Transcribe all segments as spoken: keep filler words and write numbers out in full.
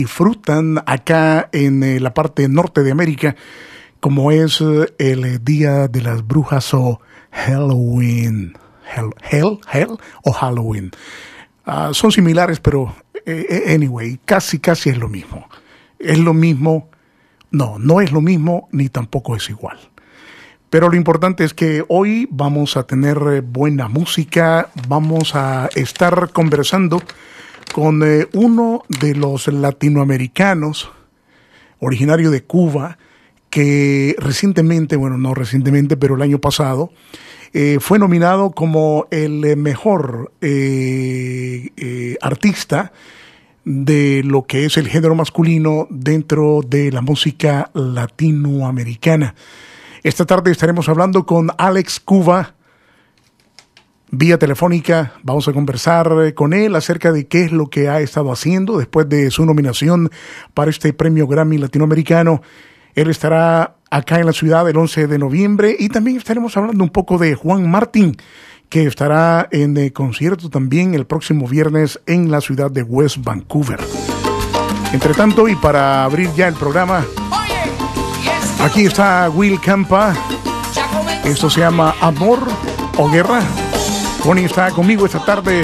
disfrutan acá en eh, la parte norte de América, como es eh, el Día de las Brujas o Halloween. Hell, hell, hell o Halloween. Uh, son similares, pero eh, anyway, casi, casi es lo mismo. Es lo mismo, no, no es lo mismo ni tampoco es igual. Pero lo importante es que hoy vamos a tener buena música, vamos a estar conversando con eh, uno de los latinoamericanos originario de Cuba que recientemente, bueno, no recientemente, pero el año pasado, eh, fue nominado como el mejor eh, eh, artista de lo que es el género masculino dentro de la música latinoamericana. Esta tarde estaremos hablando con Alex Cuba, vía telefónica. Vamos a conversar con él acerca de qué es lo que ha estado haciendo después de su nominación para este premio Grammy latinoamericano. Él estará acá en la ciudad el once de noviembre y también estaremos hablando un poco de Juan Martín, que estará en el concierto también el próximo viernes en la ciudad de West Vancouver. Entre tanto, y para abrir ya el programa, aquí está Will Campa. Esto se llama Amor o Guerra. Connie está conmigo esta tarde.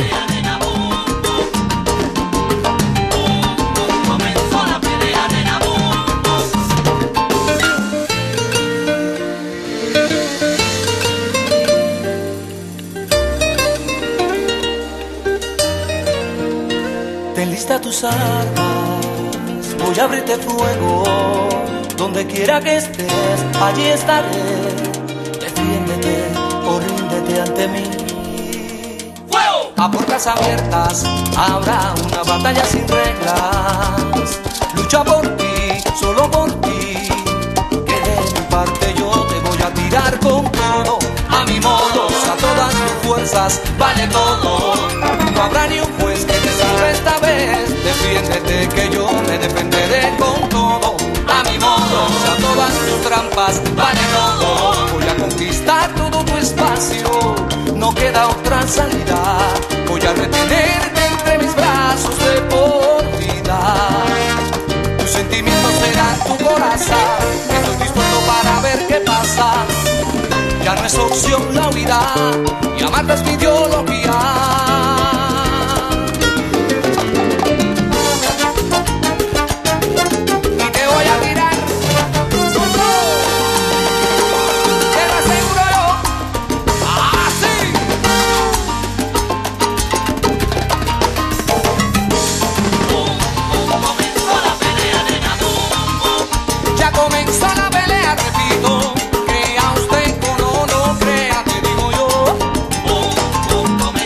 Ten lista tus armas, voy a abrirte fuego. Donde quiera que estés, allí estaré. Defiéndete o ríndete ante mí. A puertas abiertas habrá una batalla sin reglas. Lucha por ti, solo por ti. Que de mi parte yo te voy a tirar con todo. A mi modo, a todas tus fuerzas, vale todo. No habrá ni un juez que te salve esta vez. Defiéndete que yo me defenderé con todo. A mi modo, a todas tus trampas, vale todo. Voy a conquistar todo tu espacio. No queda otra salida. Voy a retenerte entre mis brazos de por vida. Tus sentimientos serán tu coraza. Estoy dispuesto para ver qué pasa. Ya no es opción la huida. Y amarte es mi ideología. Crea usted o no, no crea, te digo yo.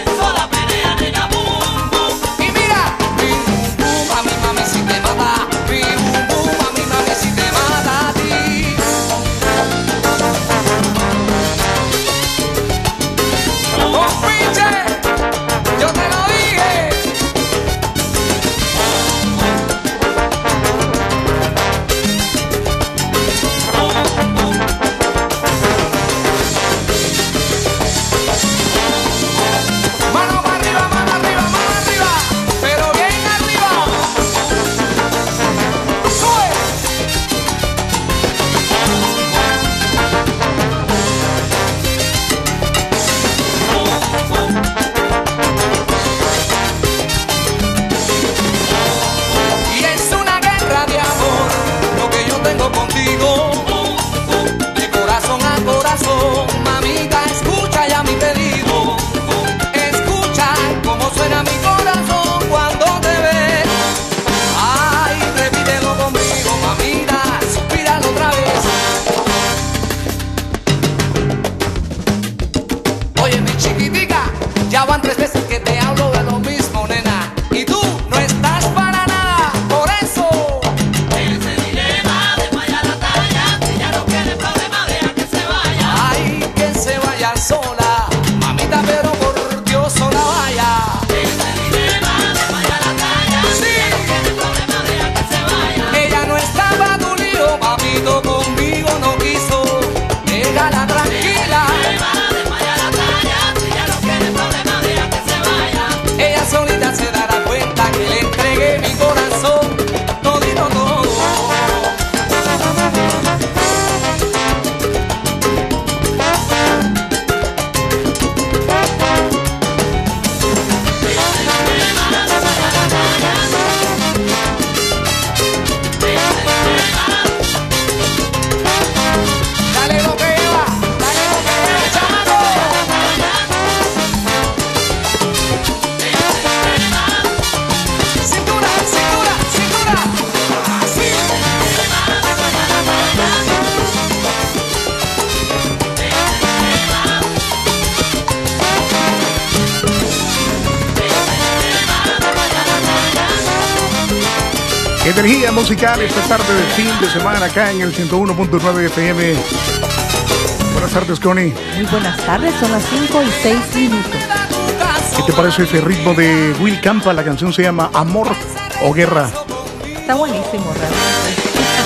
Energía musical esta tarde de fin de semana acá en el ciento uno punto nueve F M. Buenas tardes, Connie. Muy buenas tardes, son las cinco y seis minutos. ¿Qué te parece ese ritmo de Will Campa? La canción se llama Amor o Guerra. Está buenísimo, realmente.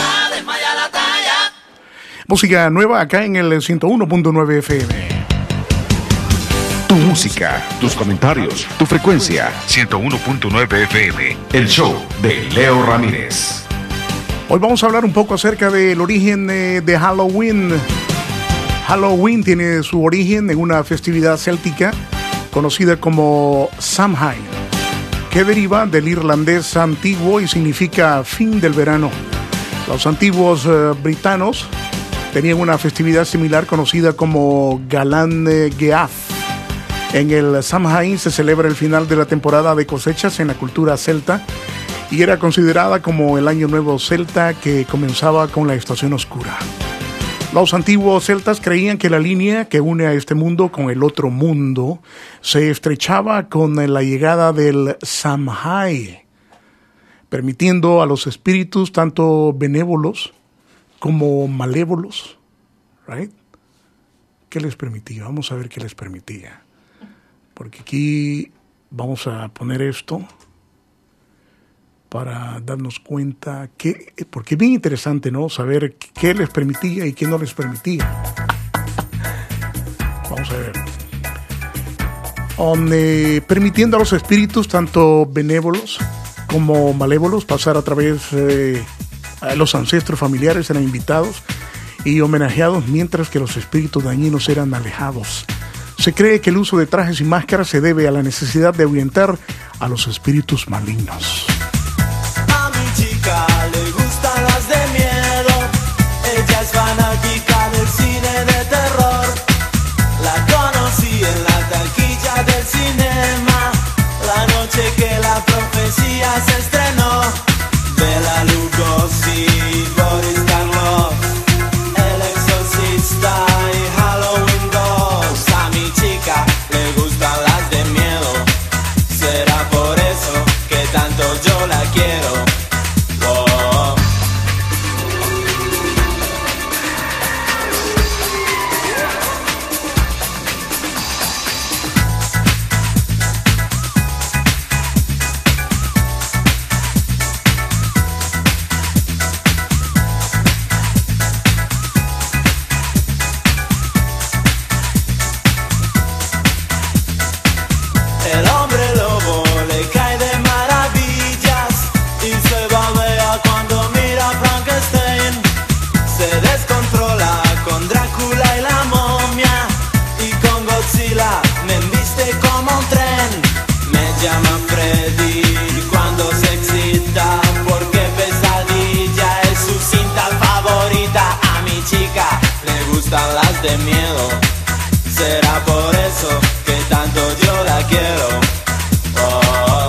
Música nueva acá en el ciento uno punto nueve F M. Tu música, tus comentarios, tu frecuencia. ciento uno punto nueve F M. El show de Leo Ramírez. Hoy vamos a hablar un poco acerca del origen eh, de Halloween. Halloween tiene su origen en una festividad céltica conocida como Samhain, que deriva del irlandés antiguo y significa fin del verano. Los antiguos eh, britanos tenían una festividad similar conocida como Galan Geath. En el Samhain se celebra el final de la temporada de cosechas en la cultura celta y era considerada como el año nuevo celta que comenzaba con la estación oscura. Los antiguos celtas creían que la línea que une a este mundo con el otro mundo se estrechaba con la llegada del Samhain, permitiendo a los espíritus tanto benévolos como malévolos, right? ¿Qué les permitía? Vamos a ver qué les permitía. Porque aquí vamos a poner esto para darnos cuenta que, porque es bien interesante, ¿no? Saber qué les permitía y qué no les permitía. Vamos a ver. On, eh, permitiendo a los espíritus, tanto benévolos como malévolos, pasar a través de eh, los ancestros familiares, eran invitados y homenajeados, mientras que los espíritus dañinos eran alejados. Se cree que el uso de trajes y máscaras se debe a la necesidad de ahuyentar a los espíritus malignos. A mi chica le gustan las de miedo, ella es fanática del cine de terror. La conocí en la taquilla del cinema, la noche que la profecía se estrenó. Bela Lugosi, Boris Karloff, El Exorcista y Halloween dos. A mi chica le gustan las de miedo, será por eso que tanto yo la quiero. Oh. El hombre lobo le cae de maravillas y se babea cuando mira a Frankenstein. Se descontrola con Drácula y la momia, y con Godzilla me embiste como un tren. Me llama Freddy cuando se excita, porque Pesadilla es su cinta favorita. A mi chica le gustan las de miedo, será por eso que tanto yo la quiero. Oh.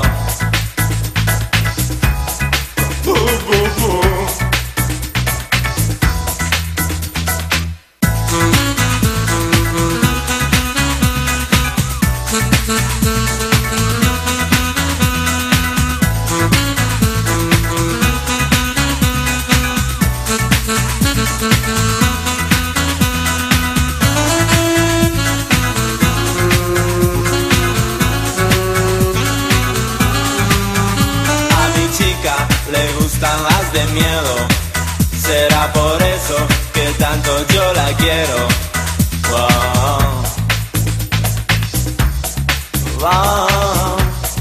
Uh, uh, uh. Le gustan las de miedo, será por eso que tanto yo la quiero. Wow. Wow.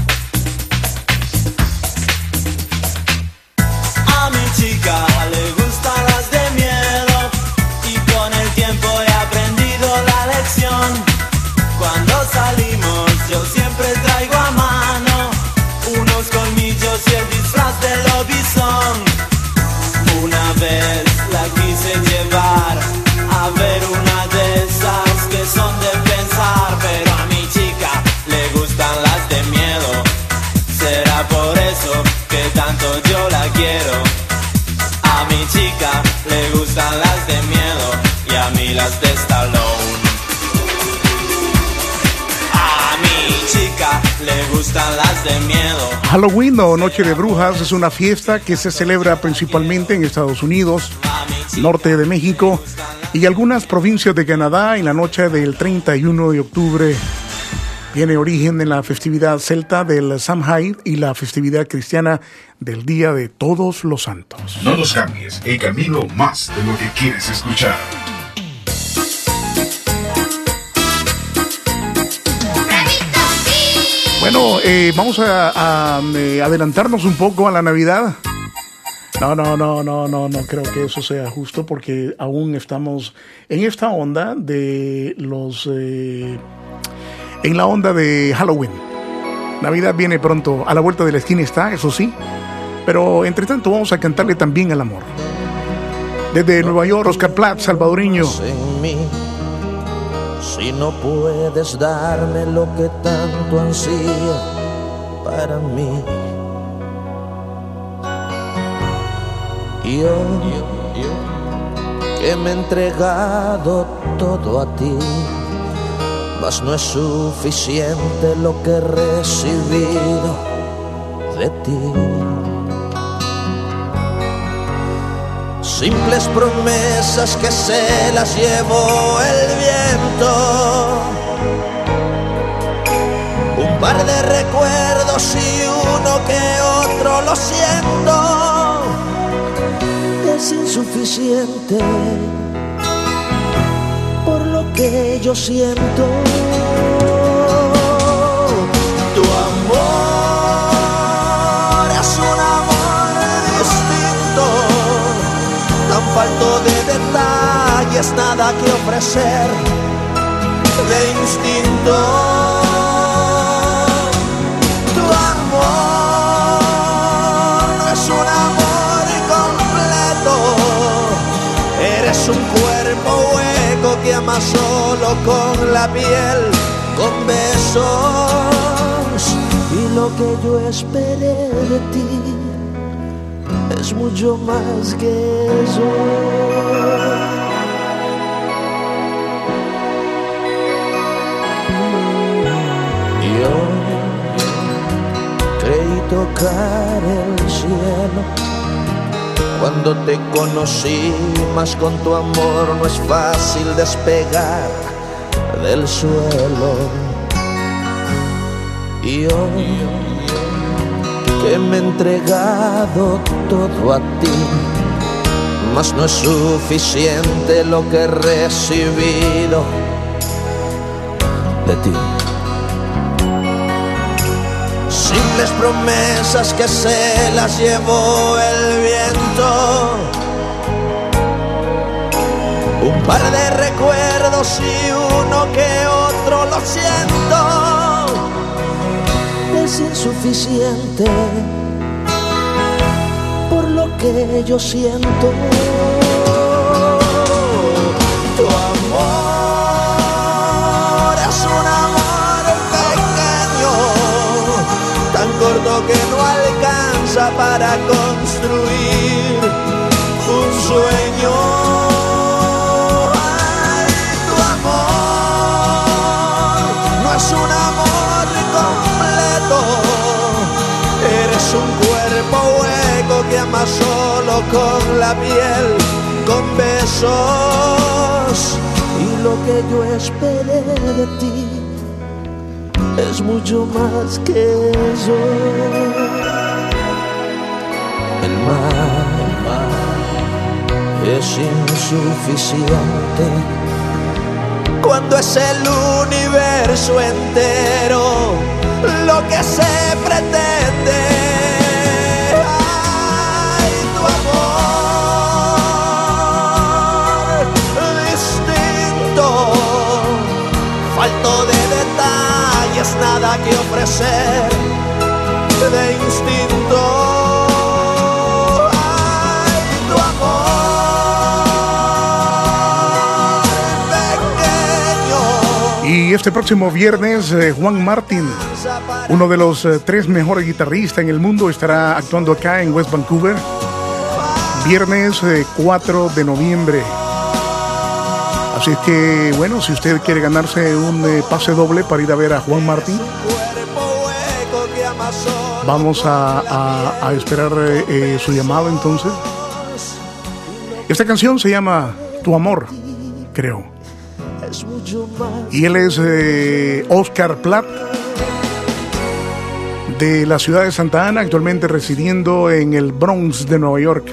A mi chica le gustan las de miedo, y con el tiempo he aprendido la lección. Cuando salimos yo siempre traigo a mano unos colmillos y el disfraz del lobizón. Una vez la quise llevar a ver una de esas que son de pensar, pero a mi chica le gustan las de miedo, será por eso que tanto yo la quiero. A mi chica le gustan las de miedo y a mí las de Stallone. A mi chica le gustan gustan las de miedo. Halloween o Noche de Brujas es una fiesta que se celebra principalmente en Estados Unidos, norte de México y algunas provincias de Canadá en la noche del treinta y uno de octubre. Tiene origen en la festividad celta del Samhain y la festividad cristiana del Día de Todos los Santos. No nos cambies, el camino más de lo que quieres escuchar. Bueno, eh, vamos a, a eh, adelantarnos un poco a la Navidad. No, no, no, no, no, no creo que eso sea justo porque aún estamos en esta onda de los... Eh, en la onda de Halloween. Navidad viene pronto, a la vuelta de la esquina está, eso sí. Pero entre tanto vamos a cantarle también al amor. Desde Nueva York, Oscar Platt, salvadoreño. En mí, si no puedes darme lo que tanto ansía para mí. Yo, que me he entregado todo a ti, mas no es suficiente lo que he recibido de ti. Simples promesas que se las llevó el viento, un par de recuerdos y uno que otro lo siento. Es insuficiente por lo que yo siento. Tu amor es un amor distinto, tan falto de detalles, nada que ofrecer, de instinto. Tu amor no es un amor completo, eres un cuerpo hueco que ama solo con la piel, con besos. Y lo que yo esperé de ti es mucho más que eso. Yo creí tocar el cielo cuando te conocí, mas con tu amor no es fácil despegar del suelo. Y yo, que me he entregado todo a ti, mas no es suficiente lo que he recibido de ti. Simples promesas que se las llevó el viento, un par de recuerdos y uno que otro lo siento. Es insuficiente por lo que yo siento. Tu amor es un amor pequeño, tan corto que no alcanza para construir un sueño. Ay, tu amor no es un amor completo, eres un cuerpo hueco que ama solo con la piel, con besos. Y lo que yo esperé de ti es mucho más que eso. El mar es insuficiente cuando es el universo entero lo que se pretende. Ay, tu amor distinto, falto de detalles, nada que ofrecer, de instinto. Y este próximo viernes, eh, Juan Martin, uno de los eh, tres mejores guitarristas en el mundo, estará actuando acá en West Vancouver. Viernes eh, cuatro de noviembre. Así es que, bueno, si usted quiere ganarse un eh, pase doble para ir a ver a Juan Martin, ama solo. Vamos a, a, a esperar eh, su llamado entonces. Esta canción se llama Tu Amor, creo. Y él es eh, Oscar Platt, de la ciudad de Santa Ana, actualmente residiendo en el Bronx de Nueva York.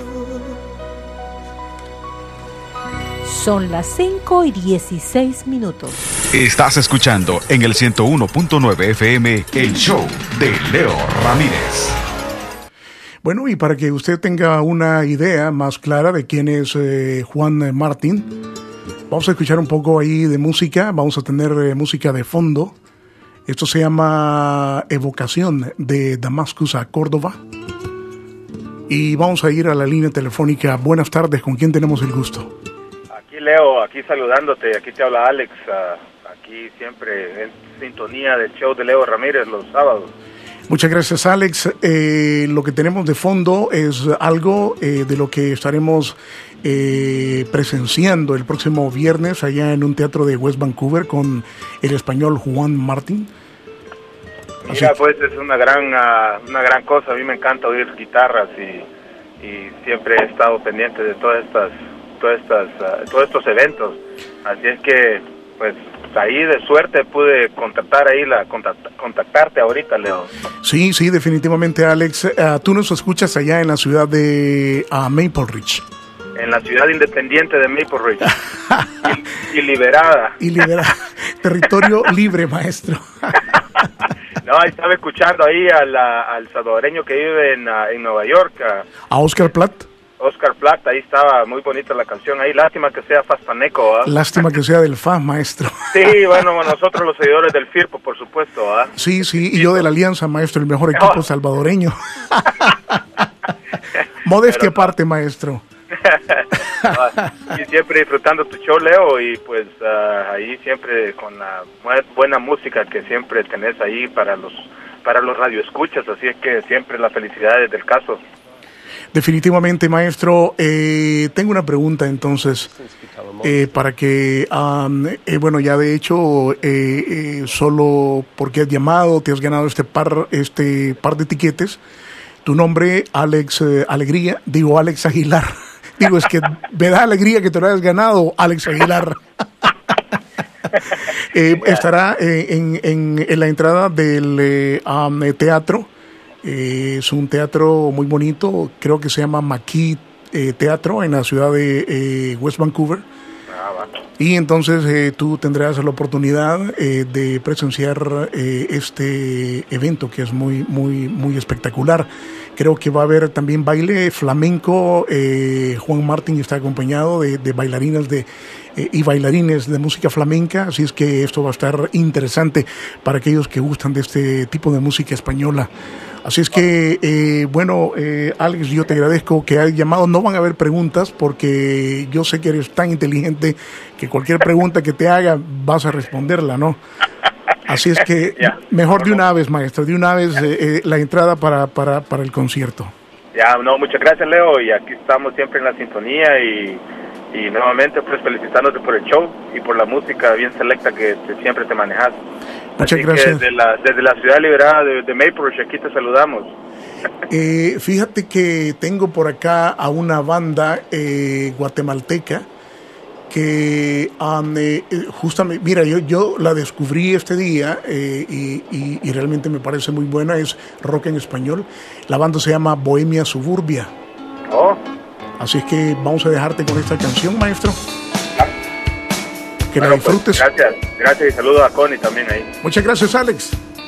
Son las cinco y dieciséis minutos. Estás escuchando en el ciento uno punto nueve F M el show de Leo Ramírez. Bueno, y para que usted tenga una idea más clara de quién es eh, Juan Martín, vamos a escuchar un poco ahí de música. Vamos a tener eh, música de fondo. Esto se llama Evocación, de Damascus a Córdoba. Y vamos a ir a la línea telefónica. Buenas tardes, ¿con quién tenemos el gusto? Aquí Leo, aquí saludándote, aquí te habla Alex, uh, aquí siempre en sintonía del show de Leo Ramírez los sábados. Muchas gracias, Alex. Eh, lo que tenemos de fondo es algo eh, de lo que estaremos eh, presenciando el próximo viernes allá en un teatro de West Vancouver con el español Juan Martín. Mira, Así. pues es una gran uh, una gran cosa. A mí me encanta oír guitarras y, y siempre he estado pendiente de todas estas todas estas uh, todos estos eventos. Así es que pues ahí de suerte pude contactar ahí la contact, contactarte ahorita, Leo. Sí, sí, definitivamente, Alex. Uh, tú nos escuchas allá en la ciudad de uh, Maple Ridge. En la ciudad independiente de Maple Ridge. y, y liberada. Y liberada. Territorio libre, maestro. No, ahí estaba escuchando ahí al, al salvadoreño que vive en, en Nueva York. A, ¿A Oscar Platt? Oscar Platt, ahí estaba muy bonita la canción ahí. Lástima que sea Fastaneco, ¿ah? Lástima que sea del F A, maestro. Sí, bueno, nosotros los seguidores del Firpo, por supuesto, ¿ah? Sí, sí, y yo de la Alianza, maestro, el mejor equipo oh. salvadoreño. Modestia aparte, maestro. Y siempre disfrutando tu show, Leo, y pues uh, ahí siempre con la buena música que siempre tenés ahí para los para los radioescuchas, así es que siempre las felicidades del caso. Definitivamente, maestro. Eh, tengo una pregunta entonces, eh, para que, um, eh, bueno, ya de hecho, eh, eh, solo porque has llamado, te has ganado este par, este par de tiquetes. Tu nombre, Alex eh, Alegría, digo Alex Aguilar. Digo, es que me da alegría que te lo hayas ganado, Alex Aguilar. eh, estará eh, en, en, en la entrada del eh, um, teatro. Eh, es un teatro muy bonito, creo que se llama Maquis eh, Teatro, en la ciudad de eh, West Vancouver. Y entonces eh, tú tendrás la oportunidad eh, de presenciar eh, este evento que es muy, muy, muy espectacular. Creo que va a haber también baile flamenco. Eh, Juan Martín está acompañado de, de bailarinas de, eh, y bailarines de música flamenca, así es que esto va a estar interesante para aquellos que gustan de este tipo de música española. Así es que, eh, bueno, eh, Alex, yo te agradezco que hayas llamado. No van a haber preguntas porque yo sé que eres tan inteligente que cualquier pregunta que te haga vas a responderla, ¿no? Así es que yeah. mejor de una vez, maestro, de una vez eh, eh, la entrada para, para, para el concierto. Ya, no, muchas gracias, Leo, y aquí estamos siempre en la sintonía y, y nuevamente pues felicitándote por el show y por la música bien selecta que te, siempre te manejas. Muchas Así gracias. Que desde la, desde la ciudad liberada de, de Maple Ridge, aquí te saludamos. Eh, fíjate que tengo por acá a una banda eh, guatemalteca que um, eh, justamente, mira, yo, yo la descubrí este día eh, y, y, y realmente me parece muy buena, es rock en español. La banda se llama Bohemia Suburbia. Oh. Así es que vamos a dejarte con esta canción, maestro. Que bueno, la disfrutes. Pues, gracias, gracias y saludos a Connie también ahí. Muchas gracias, Alex.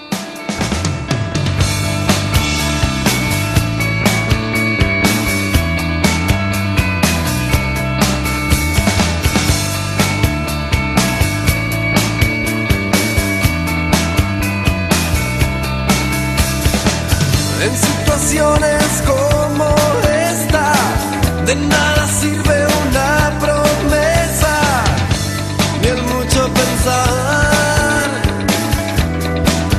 En situaciones como esta, de nada sirve una promesa, ni el mucho pensar.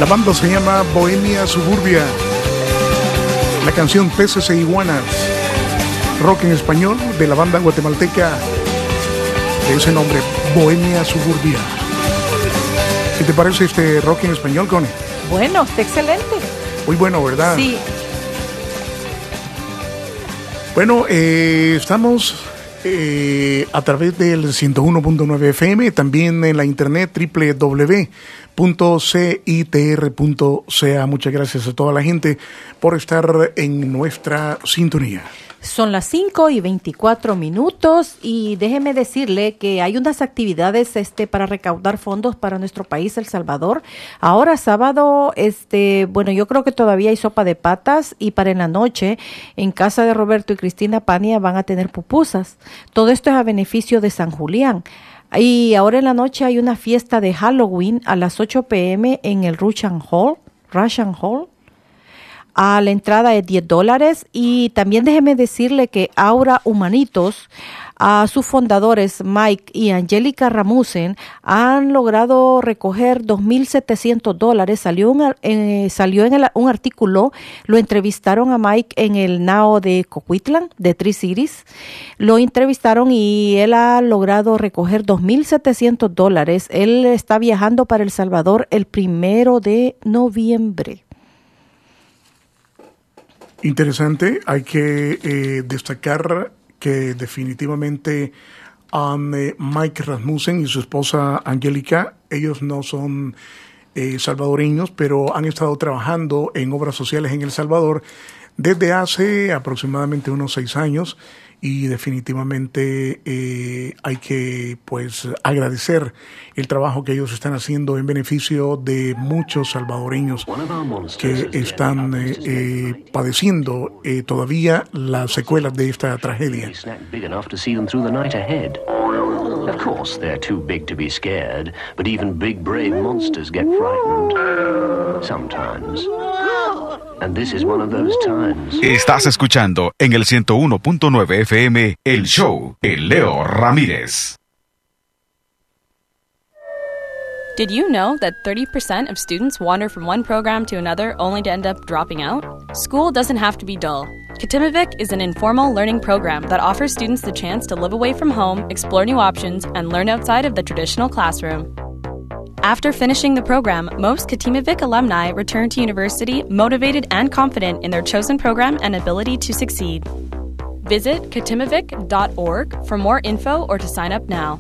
La banda se llama Bohemia Suburbia. La canción Peces e Iguanas. Rock en español de la banda guatemalteca de ese nombre, Bohemia Suburbia. ¿Qué te parece este rock en español, Connie? Bueno, está excelente. Muy bueno, ¿verdad? Sí. Bueno, eh, estamos eh, a través del ciento uno punto nueve F M, también en la internet doble u doble u doble u punto citr punto c a. Muchas gracias a toda la gente por estar en nuestra sintonía. Son las cinco y veinticuatro minutos y déjeme decirle que hay unas actividades este para recaudar fondos para nuestro país, El Salvador. Ahora sábado, este, bueno, yo creo que todavía hay sopa de patas y para en la noche en casa de Roberto y Cristina Pania van a tener pupusas. Todo esto es a beneficio de San Julián. Y ahora en la noche hay una fiesta de Halloween a las ocho p m en el Russian Hall, Russian Hall. A la entrada es diez dólares y también déjeme decirle que Aura Humanitos, a sus fundadores Mike y Angélica Ramusen han logrado recoger dos mil setecientos dólares. Salió, un, eh, salió en el, un artículo, lo entrevistaron a Mike en el N A O de Coquitlam, de Tri Cities. Lo entrevistaron y él ha logrado recoger dos mil setecientos dólares. Él está viajando para El Salvador el primero de noviembre. Interesante, hay que eh, destacar que definitivamente um, eh, Mike Rasmussen y su esposa Angélica, ellos no son eh, salvadoreños, pero han estado trabajando en obras sociales en El Salvador desde hace aproximadamente unos seis años y definitivamente eh, hay que pues agradecer el trabajo que ellos están haciendo en beneficio de muchos salvadoreños que están eh, eh, padeciendo eh, todavía las secuelas de esta tragedia. Of course, they're too big to be scared, but even big, brave monsters get frightened. Sometimes. And this is one of those times. Estás escuchando en el ciento uno punto nueve F M el show de Leo Ramírez. Did you know that thirty percent of students wander from one program to another only to end up dropping out? School doesn't have to be dull. Kitimavik is an informal learning program that offers students the chance to live away from home, explore new options, and learn outside of the traditional classroom. After finishing the program, most Kitimavik alumni return to university motivated and confident in their chosen program and ability to succeed. Visit kitimavik dot org for more info or to sign up now.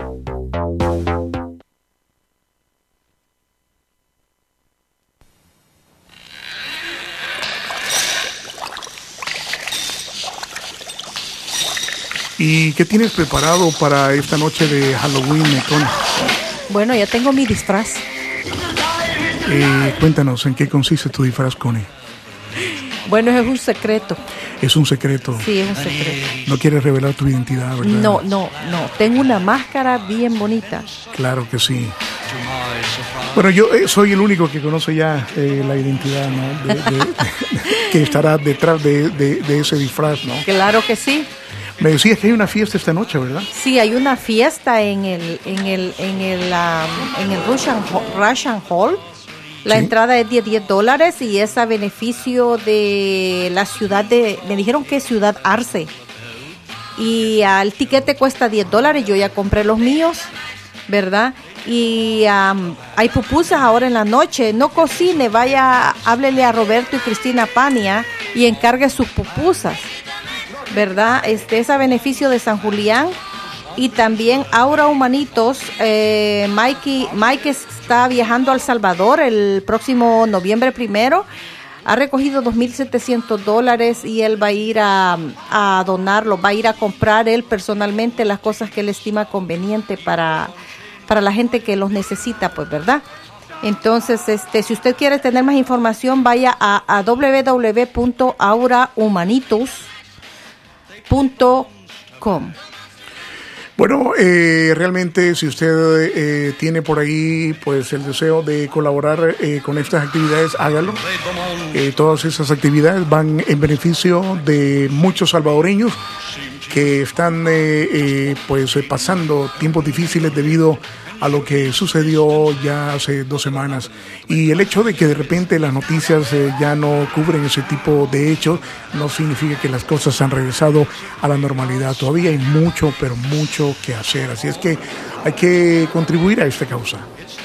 ¿Y qué tienes preparado para esta noche de Halloween, Tony? Bueno, ya tengo mi disfraz. Eh, cuéntanos, ¿en qué consiste tu disfraz, Connie? Bueno, es un secreto. Es un secreto. Sí, es un secreto. No quieres revelar tu identidad, ¿verdad? No, no, no. Tengo una máscara bien bonita. Claro que sí. Bueno, yo eh, soy el único que conoce ya eh, la identidad, ¿no? de, de, de, que estará detrás de, de, de ese disfraz, ¿no? Claro que sí. Me decías que hay una fiesta esta noche, ¿verdad? Sí, hay una fiesta en el en el en el um, en el Russian, Russian Hall. La ¿Sí? entrada es de diez dólares y es a beneficio de la ciudad de, me dijeron que es Ciudad Arce. Y uh, el tiquete cuesta diez dólares, yo ya compré los míos, ¿verdad? Y um, hay pupusas ahora en la noche. No cocine, vaya, háblele a Roberto y Cristina Pania y encargue sus pupusas, ¿verdad? Este es a beneficio de San Julián. Y también Aura Humanitos, eh, Mike, Mike está viajando a El Salvador el próximo noviembre primero. Ha recogido dos mil setecientos dólares y él va a ir a, a donarlo, va a ir a comprar él personalmente las cosas que él estima conveniente para, para la gente que los necesita, pues, ¿verdad? Entonces, este, si usted quiere tener más información, vaya a, a doble u doble u doble u punto aura humanitos punto com. Bueno, eh, realmente si usted eh, tiene por ahí pues el deseo de colaborar eh, con estas actividades, hágalo. Eh, todas esas actividades van en beneficio de muchos salvadoreños que están eh, eh, pues eh, pasando tiempos difíciles debido a lo que sucedió ya hace dos semanas. Y el hecho de que de repente las noticias eh, ya no cubren ese tipo de hechos no significa que las cosas han regresado a la normalidad. Todavía hay mucho, pero mucho que hacer. Así es que hay que contribuir a esta causa.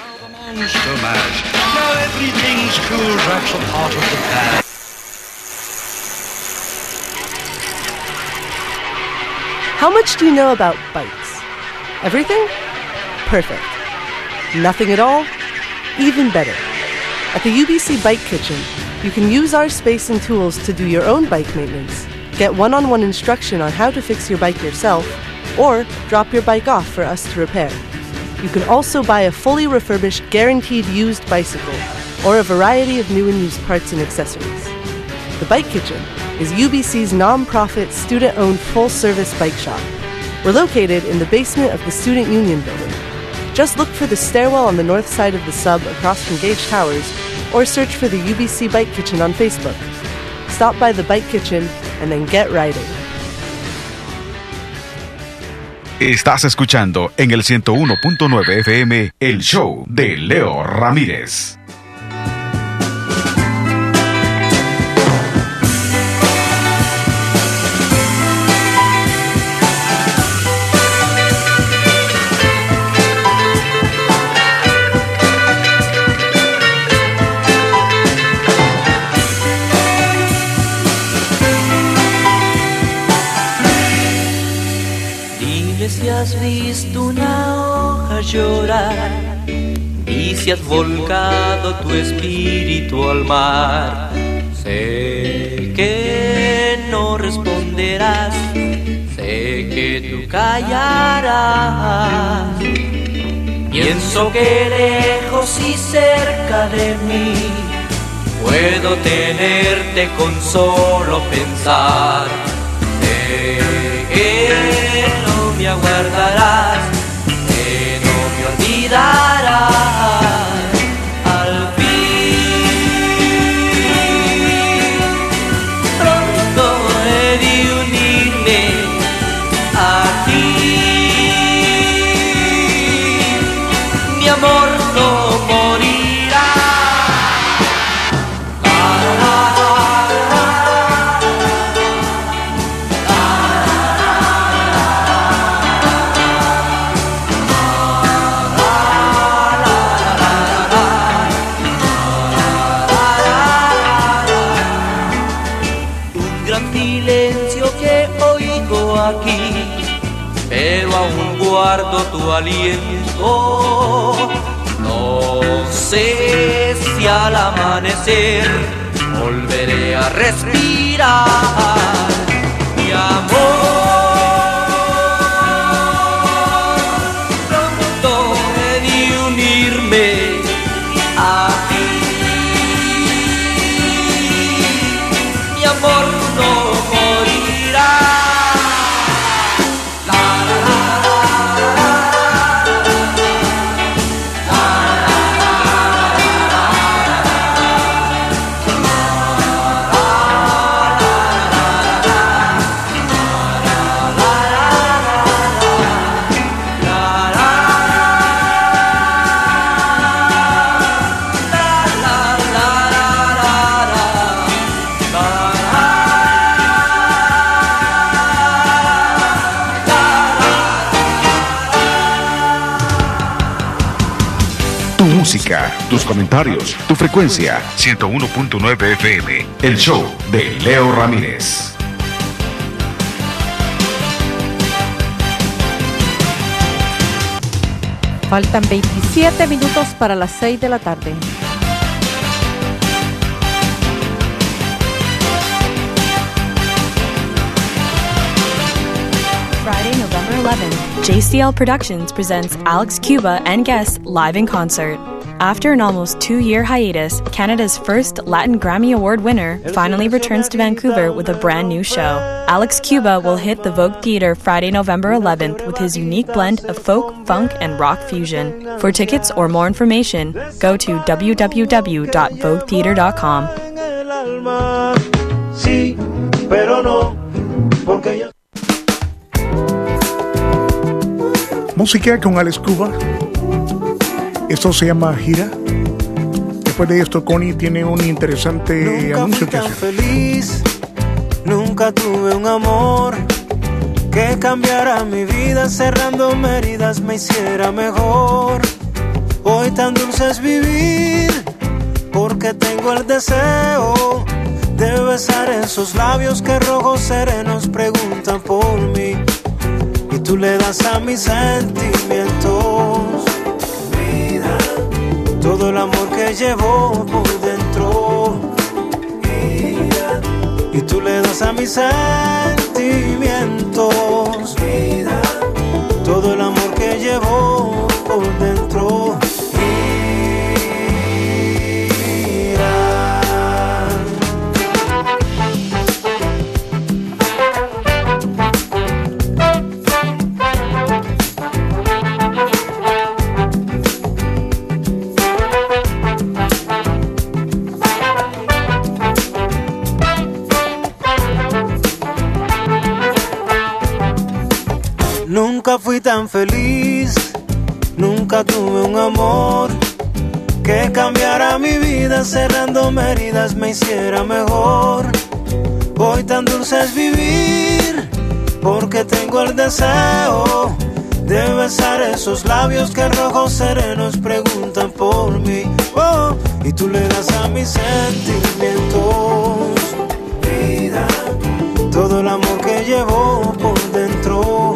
How much do you know about bikes? Everything? Perfect. Nothing at all? Even better. At the U B C Bike Kitchen, you can use our space and tools to do your own bike maintenance, get one-on-one instruction on how to fix your bike yourself, or drop your bike off for us to repair. You can also buy a fully refurbished, guaranteed used bicycle, or a variety of new and used parts and accessories. The Bike Kitchen is U B C's non-profit, student-owned, full-service bike shop. We're located in the basement of the Student Union Building. Just look for the stairwell on the north side of the sub across from Gage Towers, or search for the U B C Bike Kitchen on Facebook. Stop by the Bike Kitchen and then get riding. Estás escuchando en el ciento uno punto nueve F M el show de Leo Ramírez. Si has visto una hoja llorar y si has volcado tu espíritu al mar, sé que no responderás, sé que tú callarás. Pienso que lejos y cerca de mí puedo tenerte con solo pensar. Sé que me aguardarás, que no me olvidarás. Al fin, pronto he de unirme a ti. Mi amor no morirá. Aquí, pero aún guardo tu aliento. No sé si al amanecer volveré a respirar. Mi amor, pronto he de unirme a ti. Mi amor no morirá. Música, tus comentarios, tu frecuencia, ciento uno punto nueve F M, el show de Leo Ramírez. Faltan veintisiete minutos para las seis de la tarde. Friday, November eleventh, J C L Productions presents Alex Cuba and guests live in concert. After an almost two-year hiatus, Canada's first Latin Grammy Award winner finally returns to Vancouver with a brand new show. Alex Cuba will hit the Vogue Theatre Friday, November eleventh with his unique blend of folk, funk, and rock fusion. For tickets or more information, go to w w w dot vogue theatre dot com. Música con Alex Cuba. Esto se llama Gira. Después de esto, Connie tiene un interesante Nunca anuncio fui que tan hacer. feliz, nunca tuve un amor que cambiara mi vida, cerrando heridas me hiciera mejor. Hoy tan dulce es vivir, porque tengo el deseo de besar esos labios que rojos serenos preguntan por mí. Y tú le das a mis sentimientos vida, todo el amor que llevo por dentro. Vida, y tú le das a mis sentimientos vida, todo el amor que llevo por dentro. Nunca fui tan feliz, nunca tuve un amor que cambiara mi vida, cerrando heridas me hiciera mejor. Hoy tan dulce es vivir, porque tengo el deseo de besar esos labios que rojos serenos preguntan por mí. Oh, y tú le das a mis sentimientos vida, todo el amor que llevo por dentro.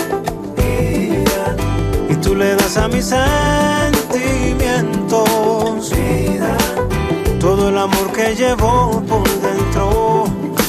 Y tú le das a mis sentimientos vida, todo el amor que llevo por dentro.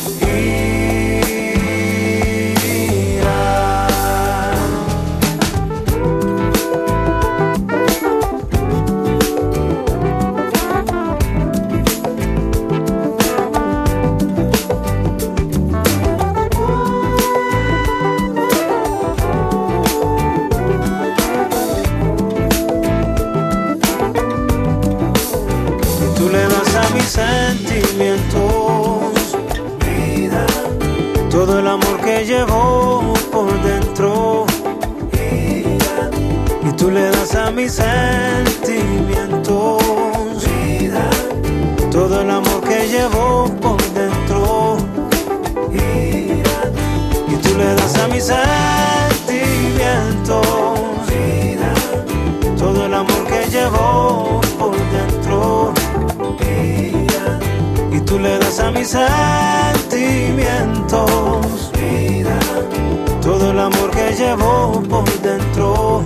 Sentimientos vida, todo el amor que llevo por dentro. Vida, y tú le das a mis sentimientos vida, todo el amor que llevo por dentro. Vida, y tú le das a mis sentimientos vida, todo el amor que llevo por dentro. Y tú le das a mis sentimientos vida, todo el amor que llevo por dentro.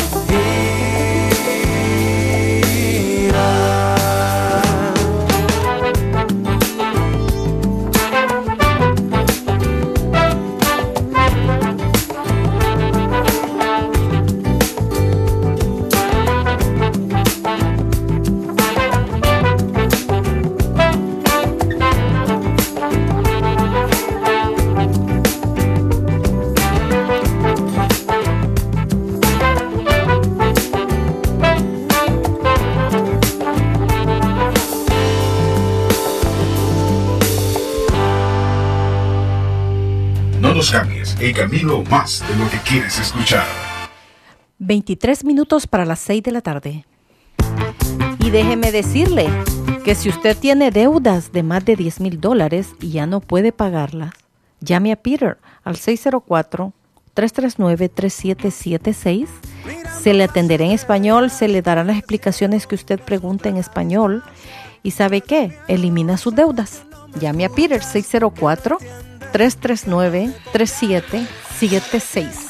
Cambies el camino más de lo que quieres escuchar. veintitrés minutos para las seis de la tarde. Y déjeme decirle que si usted tiene deudas de más de diez mil dólares y ya no puede pagarlas, llame a Peter al seis cero cuatro, tres tres nueve, tres siete siete seis. Se le atenderá en español, se le darán las explicaciones que usted pregunte en español. ¿Y sabe qué? Elimina sus deudas. Llame a Peter seis cero cuatro, tres tres nueve, tres siete siete seis.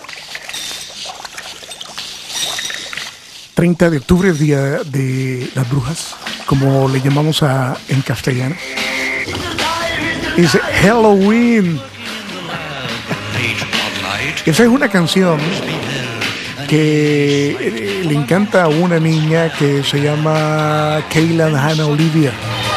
treinta de octubre, el día de las brujas, como le llamamos a, en castellano. Es Halloween. Esa es una canción que eh, le encanta a una niña que se llama Kaylan Hannah Olivia.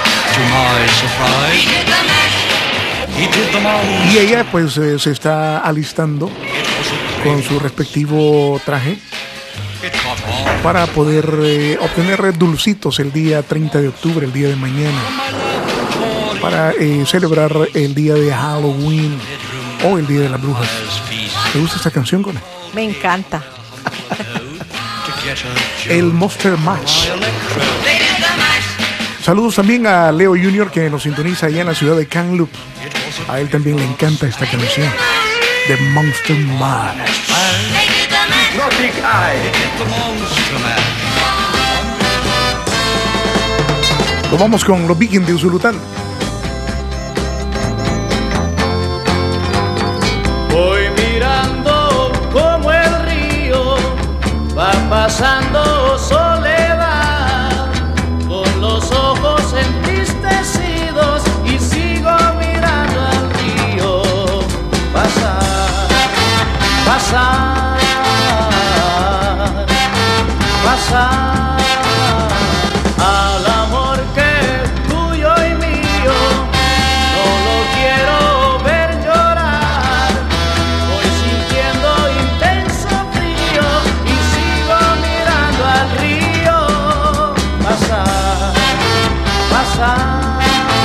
Y ella pues eh, se está alistando con su respectivo traje para poder eh, obtener dulcitos el día treinta de octubre, el día de mañana, para eh, celebrar el día de Halloween o el día de las brujas. ¿Te gusta esta canción, Cone? Me encanta. el Monster Mash. Saludos también a Leo Junior que nos sintoniza allá en la ciudad de Kamloops. A él también le encanta esta canción de Monster Mash. Nos vamos con los Vikings de Usulután. Voy mirando como el río va pasando soledad, con los ojos entristecidos, y sigo mirando al río pasar, pasar, pasar. Al amor que es tuyo y mío, no lo quiero ver llorar. Voy sintiendo intenso frío y sigo mirando al río pasar, pasar,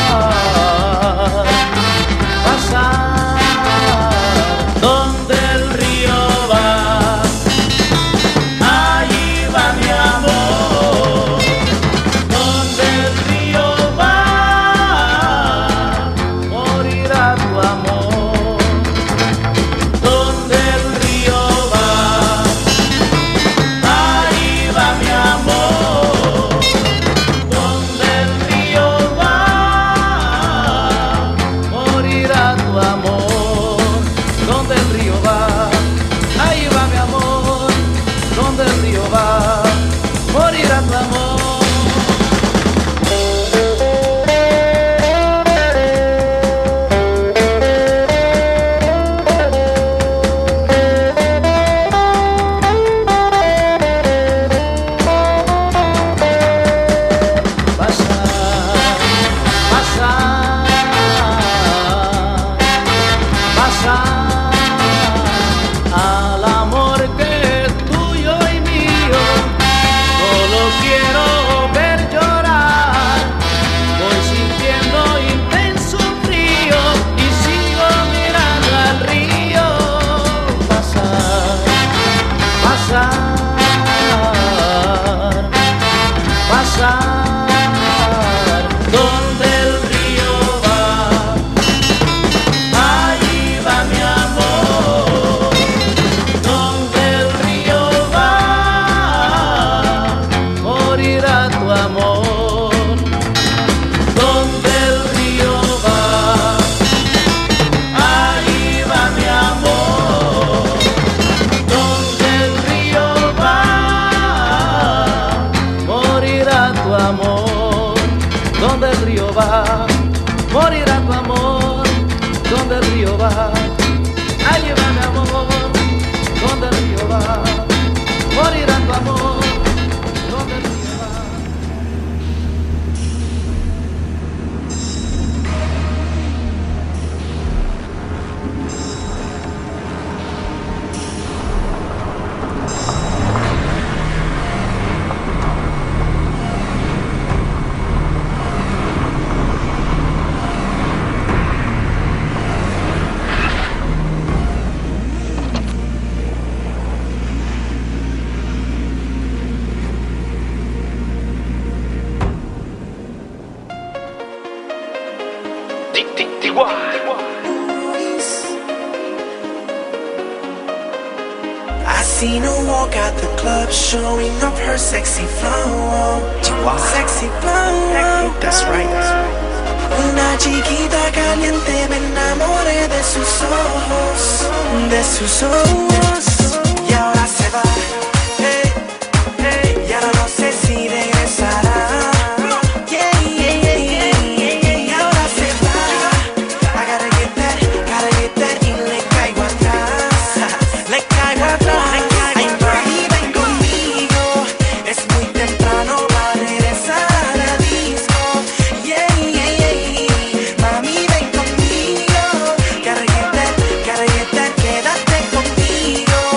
pasar. Donde el río va, allí va mi amor. Donde el río va, morirá tu amor. Donde el río va, allí va mi amor. Donde el río va, morirá tu amor. Donde el río va, ahí va mi amor. Donde el río va, morirá tu amor. Al amor que es tuyo y mío, no lo quiero ver llorar. Voy sintiendo intenso frío y sigo mirando al río pasar, pasar, pasar. Donde el río va, allí va mi amor. Donde el río va, morirá tu amor. Donde el río va, allí va mi amor. Donde el río va, morirá tu amor. Donde el río va, morirá tu amor. Donde el río va, allí va mi amor. Donde el río va, morirá tu amor. Donde el río va. I seen her walk out the club, showing off her sexy flow. Sexy flow. That's right. Una chiquita caliente, me enamoré de sus ojos, de sus ojos. Y ahora se va, hey, hey, y ahora no sé si regresará. Yeah, yeah, yeah, yeah, yeah. Y ahora se va. I gotta get that, gotta get that, y le caigo atrás, le caigo atrás. Ay, mami, ven conmigo, es muy temprano para regresar a disco. Yeah, yeah, yeah. Mami, ven conmigo, gotta get that, gotta get that, quédate conmigo.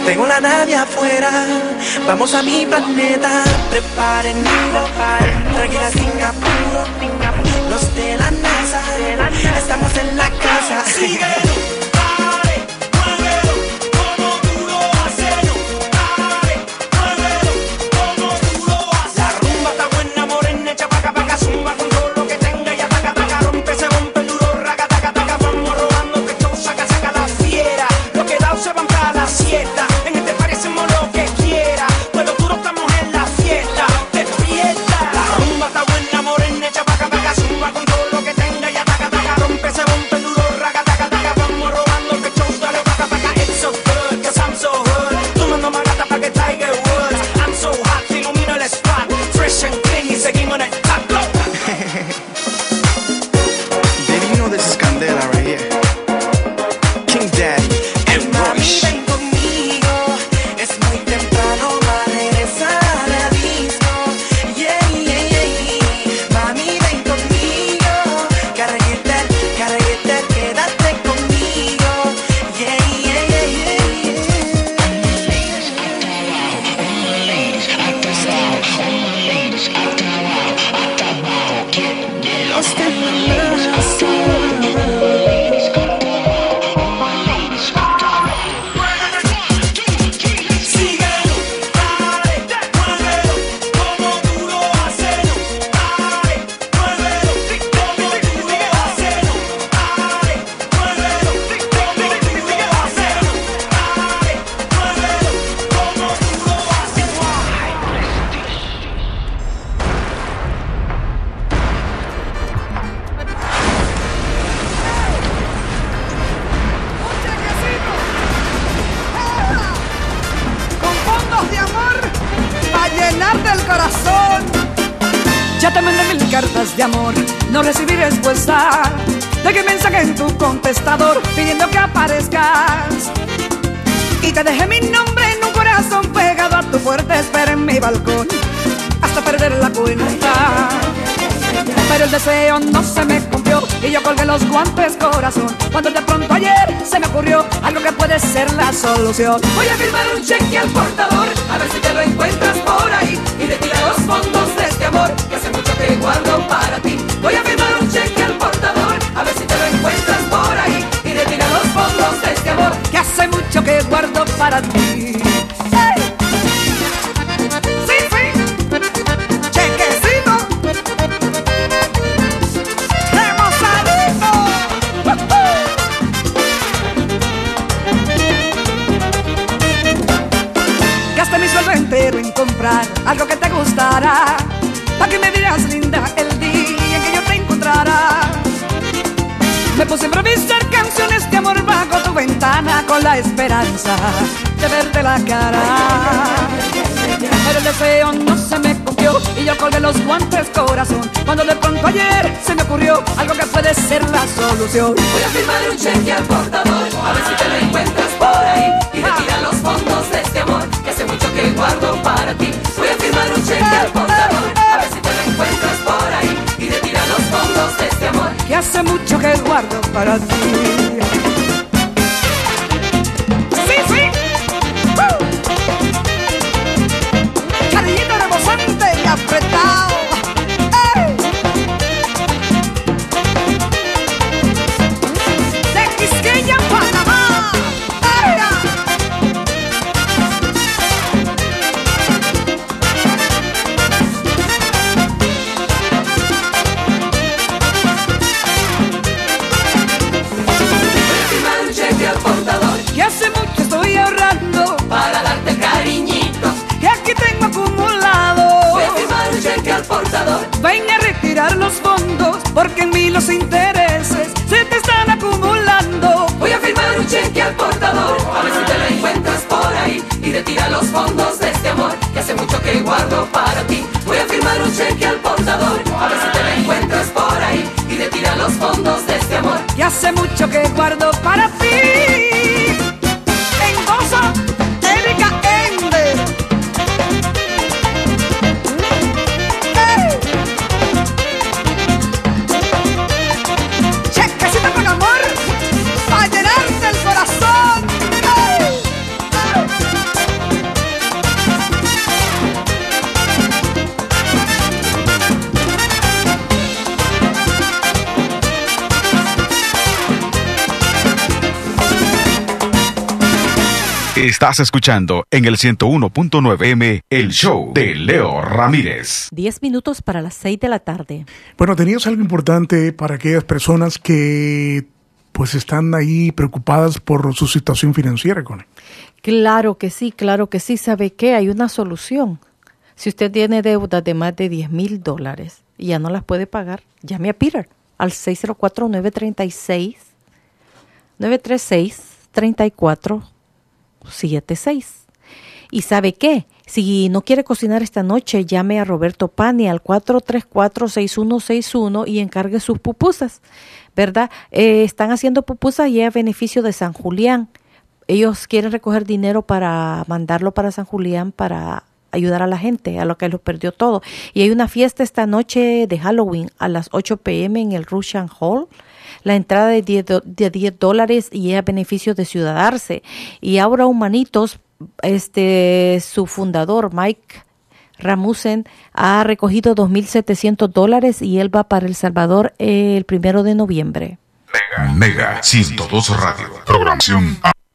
Tengo la nave afuera, vamos a mi planeta. Preparen hilo, tranquila sin apuro. Los de la NASA, estamos en la casa. Síguelo, dale, muévelo, como tú lo haces. Dale, muévelo, como tú lo haces. La rumba está buena, morena, echa paca, paca, zumba con todo lo que tenga y ataca, ataca, rompe, se rompe duro, raga, taca, taca. Vamos rodando, que show, saca, saca la fiera. Los quedados se van para la siesta. En este parecemos lo que quiera, pero duro estamos en la fiesta. Despierta, la rumba está buena, morena, echa paca, paca, zumba con todo lo que tenga y ataca, ataca, rompe, se rompe duro, raga, taca, taca. Vamos rodando, que show, dale, paca, paca. It's so good, cause I'm so hood. Tú no me gata pa' que Tiger Woods. I'm so hot, ilumino el spot. Fresh and clean y seguimos en el top. Baby, you know this is Candela right here. King Daddy and Royce. Ven conmigo, es muy temprano, va a regresar a la disco. Yeah, yeah, yeah. Mami, ven conmigo, carguete, carguete, quédate conmigo. Yeah, yeah, yeah, síguelo, dale, muévelo, como tú lo haces. Dale, muévelo, como tú lo haces. Dale, muévelo, como tú lo haces. Dale, muévelo, como tú lo haces. Con fondos de amor a llenarte el corazón. Ya te mandé mil cartas de amor, no recibí respuesta. Dejé mensaje en tu contestador pidiendo que aparezcas. Y te dejé mi nombre en un corazón pegado a tu puerta, espera en mi balcón hasta perder la cuenta. Pero el deseo no se me cumplió y yo colgué los guantes, corazón, cuando de pronto ayer se me ocurrió algo que puede ser la solución. Voy a firmar un cheque al portador, a ver si te lo encuentras por ahí, y retira los fondos de este amor que hace mucho que guardo para ti. Voy a firmar un cheque al portador, a ver si te lo encuentras por ahí, y retira los fondos de este amor que hace mucho que guardo para ti. ¡Hey! Sí, sí. Chequecito. ¡Hermosadito! Gasté mi sueldo entero en comprar algo que te gustará, para que me dirás linda el día en que yo te encontrará. Me puse a improvisar canciones de amor bajo tu ventana con la esperanza de verte la cara. Pero el deseo no se me cumplió y yo colgué los guantes, corazón, cuando de pronto ayer se me ocurrió algo que puede ser la solución. Voy a firmar un cheque al portador, a ver si te lo encuentras por ahí, y retira los fondos de este amor que hace mucho que guardo para ti. Voy a firmar un cheque al portador, a ver si te lo encuentras por ahí, y retira los fondos de este amor que hace mucho que guardo para ti. Sí, sí. ¡Uh! Cariñito rebosante y apretado. ¡Ey! De Quisqueya, Panamá. ¡Ey! Que hace mucho estoy ahorrando para darte cariñitos que aquí tengo acumulado. Voy a firmar un cheque al portador, ven a retirar los fondos porque en mí los intereses se te están acumulando. Voy a firmar un cheque al portador, a ver si te lo encuentras por ahí, y retira los fondos de este amor que hace mucho que guardo para ti. Voy a firmar un cheque al portador, a ver si te lo encuentras por ahí, y retira los fondos de este amor que hace mucho que guardo para ti. En Goza, Erika Ender. ¡Hey! Chequecito con amor para llenarte el corazón. ¡Hey! ¡Hey! Estás escuchando en el ciento uno punto nueve eme el show de Leo Ramírez. Diez minutos para las seis de la tarde. Bueno, tenías algo importante para aquellas personas que pues están ahí preocupadas por su situación financiera, Connie. Claro que sí, claro que sí. ¿Sabe qué? Hay una solución. Si usted tiene deudas de más de diez mil dólares y ya no las puede pagar, llame a Peter al seis cero cuatro, nueve tres seis, nueve tres seis, tres cuatro siete seis. ¿Y sabe qué? Si no quiere cocinar esta noche, llame a Roberto Pani al cuatro tres cuatro, seis uno seis uno y encargue sus pupusas, ¿verdad? Eh, están haciendo pupusas y a beneficio de San Julián. Ellos quieren recoger dinero para mandarlo para San Julián para ayudar a la gente, a lo que los perdió todo. Y hay una fiesta esta noche de Halloween a las ocho pe eme en el Russian Hall. La entrada de diez dólares y es a beneficio de Ciudadarse. Y ahora Humanitos, este, su fundador, Mike Ramusen, ha recogido dos mil setecientos dólares y él va para El Salvador el primero de noviembre. Mega, Mega ciento dos Radio. Programación.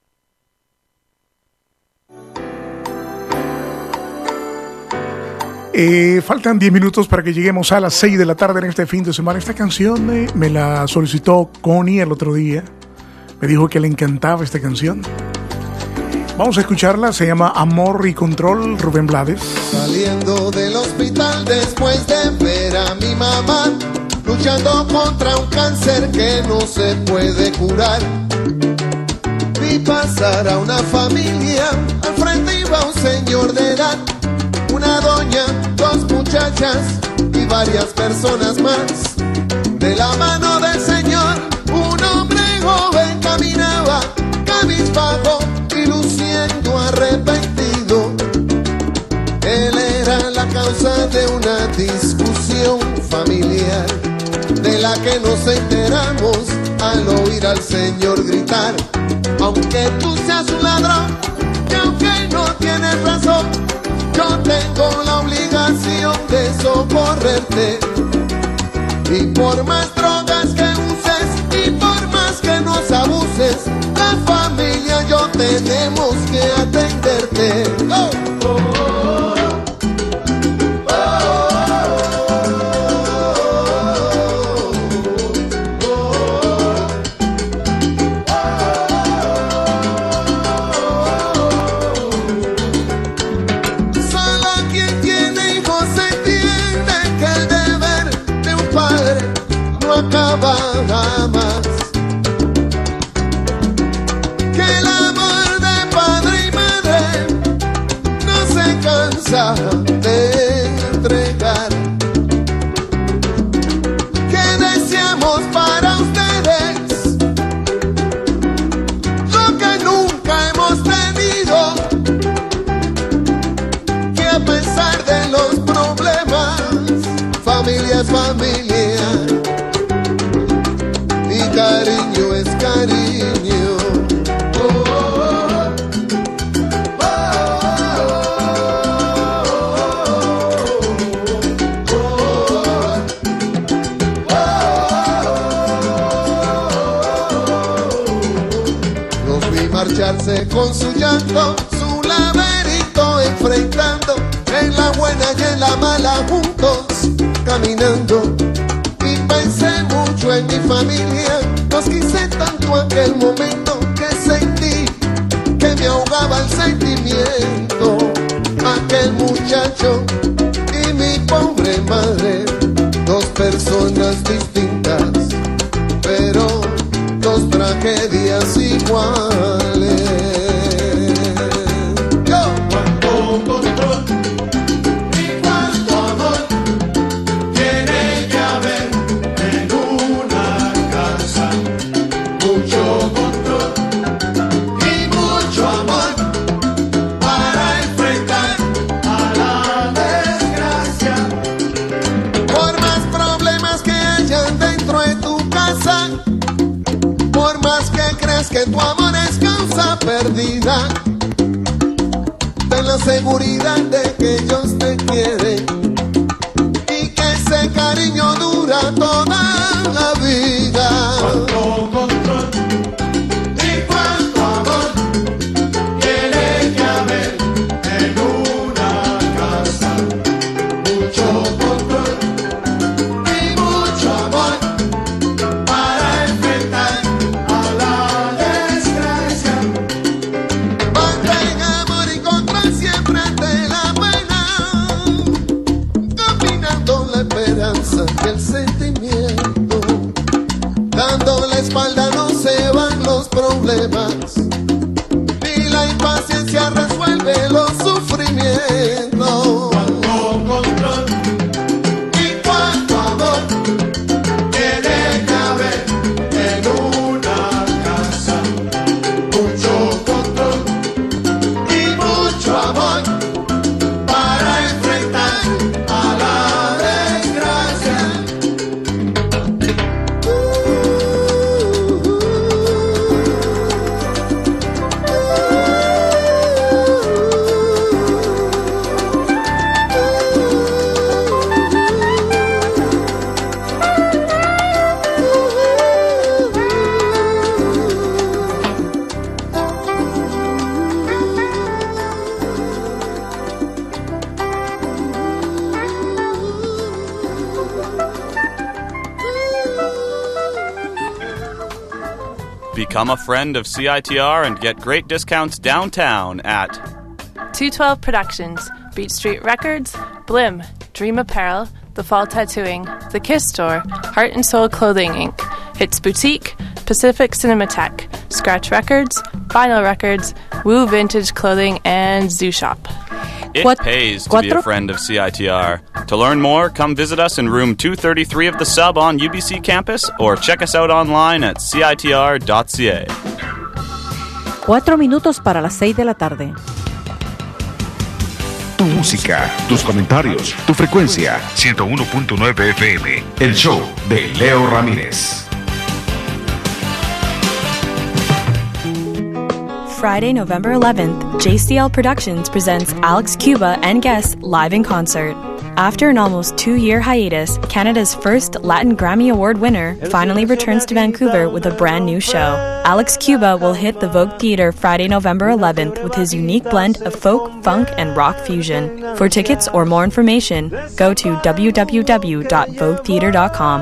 Eh, faltan diez minutos para que lleguemos a las seis de la tarde en este fin de semana. Esta canción eh, me la solicitó Connie el otro día. Me dijo que le encantaba esta canción. Vamos a escucharla. Se llama Amor y Control, Rubén Blades. Saliendo del hospital después de ver a mi mamá luchando contra un cáncer que no se puede curar. Vi pasar a una familia, al frente iba un señor de edad, una doña, dos muchachas y varias personas más. De la mano del Señor, un hombre joven caminaba, cabizbajo y luciendo arrepentido. Él era la causa de una discusión familiar, de la que nos enteramos al oír al Señor gritar: aunque tú seas un ladrón y aunque no tienes razón, yo tengo la obligación de socorrerte. Y por más drogas que uses y por más que nos abuses, la familia y yo tenemos que atenderte. Oh, oh, oh. Acaba jamás, que el amor de padre y madre no se cansa de entregar, que deseamos para ustedes lo que nunca hemos tenido, que a pesar de los problemas, familia es familia. Cariño es cariño. Oh, oh, oh, oh, los vi marcharse con su llanto, su laberinto enfrentando, en la buena y en la mala juntos caminando. Y pensé mucho en mi familia, los quise tanto aquel momento que sentí que me ahogaba el sentimiento. Aquel muchacho y mi pobre madre, dos personas distintas, pero dos tragedias iguales. Yo, cuánto control y cuánto amor tiene que haber en una casa. Mucho control y mucho amor para enfrentar a la desgracia. Por más problemas que hayan dentro de tu casa, por más que creas que tu amor es causa perdida, ten la seguridad de que ellos te quieren y que ese cariño dura toda la vida. Cuánto control y cuánto amor tiene pasa que el sentimiento, dando la espalda no se van los problemas, ni la impaciencia resuelve los sufrimientos. Cuando control y cuánto amor tiene que haber en una casa, mucho control y mucho amor para enfrentar a la desgracia. Become a friend of C I T R and get great discounts downtown at two twelve Productions, Beach Street Records, Blim, Dream Apparel, The Fall Tattooing, The Kiss Store, Heart and Soul Clothing Incorporated, Hits Boutique, Pacific Cinematheque, Scratch Records, Vinyl Records, Woo Vintage Clothing, and Zoo Shop. It What- pays to cuatro- be a friend of C I T R. To learn more, come visit us in room two thirty-three of the Sub on U B C campus or check us out online at C I T R dot C A. Cuatro minutos para las seis de la tarde. Tu música, tus comentarios, tu frecuencia, ciento uno punto nueve F M. El show de Leo Ramírez. Friday, November eleventh, J C L Productions presents Alex Cuba and guests live in concert. After an almost two-year hiatus, Canada's first Latin Grammy Award winner finally returns to Vancouver with a brand new show. Alex Cuba will hit the Vogue Theatre Friday, November eleventh with his unique blend of folk, funk, and rock fusion. For tickets or more information, go to w w w dot vogue theatre dot com.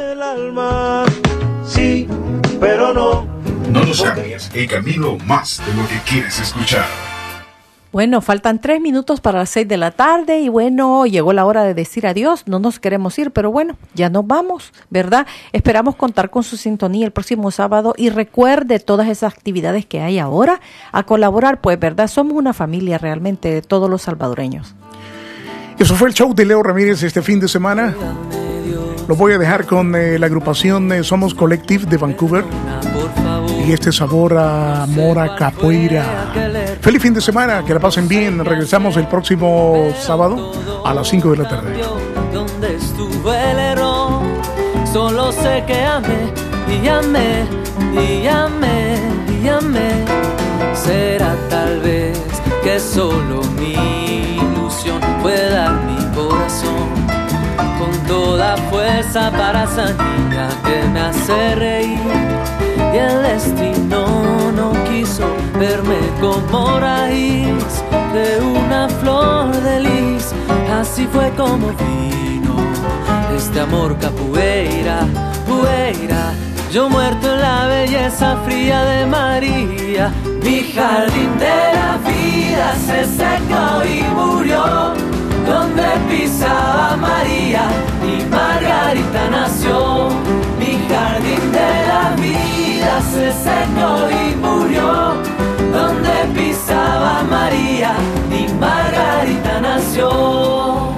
Sí, pero no. No nos cambies el camino más de lo que quieres escuchar. Bueno, faltan tres minutos para las seis de la tarde y bueno, llegó la hora de decir adiós. No nos queremos ir, pero bueno, ya nos vamos, ¿verdad? Esperamos contar con su sintonía el próximo sábado y recuerde todas esas actividades que hay ahora a colaborar, pues, ¿verdad? Somos una familia realmente de todos los salvadoreños. Eso fue el show de Leo Ramírez este fin de semana. Lo voy a dejar con eh, la agrupación eh, Somos Collective de Vancouver y este sabor a mora capoeira. Feliz fin de semana, que la pasen bien. Regresamos el próximo sábado a las cinco de la tarde. ¿Dónde estuvo el error? Solo sé que amé y amé y amé y amé. Será tal vez que solo mi ilusión fue dar mi corazón con toda fuerza para esa niña que me hace reír. Y el destino no quiso verme como raíz de una flor de lis. Así fue como vino este amor capoeira, poeira. Yo muerto en la belleza fría de María. Mi jardín de la vida se secó y murió donde pisaba María y Margarita nació. Mi jardín de la vida se secó y murió donde pisaba María y Margarita nació.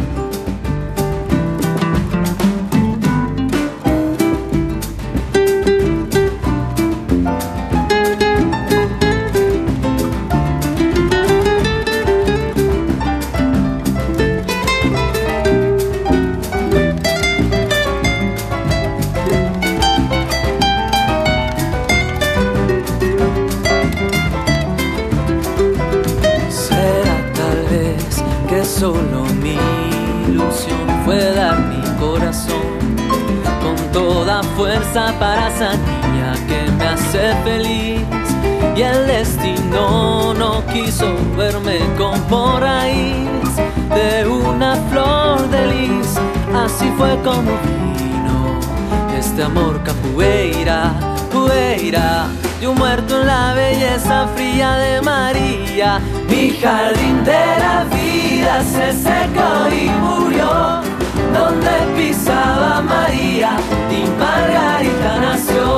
Solo mi ilusión fue dar mi corazón con toda fuerza para esa niña que me hace feliz. Y el destino no quiso verme como raíz de una flor de lis. Así fue como vino este amor capoeira, poeira. Yo muerto en la belleza fría de María. Mi jardín de la vida se secó y murió donde pisaba María y Margarita nació.